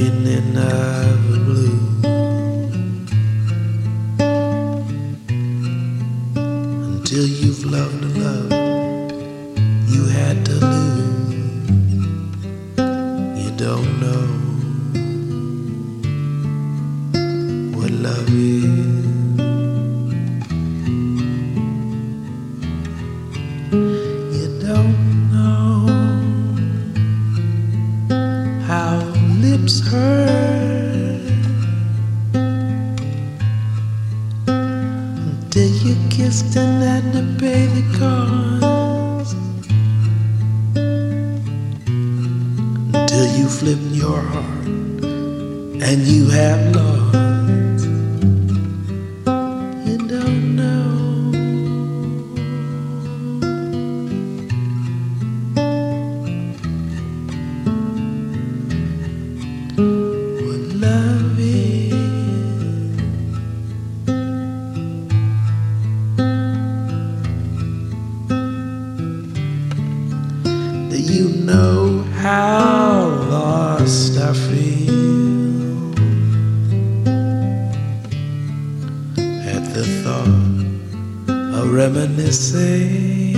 beginning of the blue. Until you've loved a love you had to lose, you don't know what love is. You don't know how lips hurt until you kissed and had to pay the cost, until you flipped your heart and you have lost. You don't know what love is. Do you know how lost I feel at the thought of reminiscing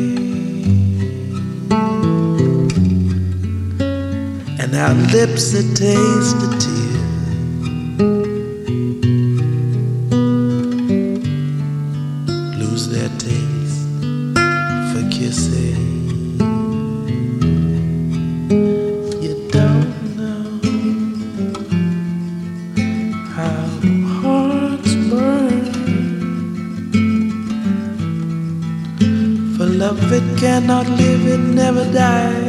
and our lips that taste the tears lose their taste for kissing. You don't know how hearts burn for love that cannot live, it never dies.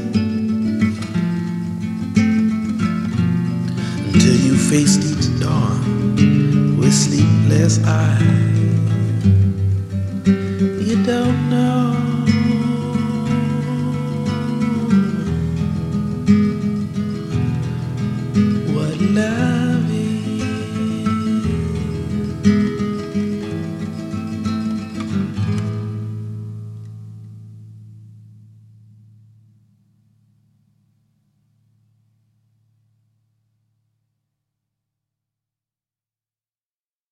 Until you faced each dawn with sleepless eyes. You don't know what love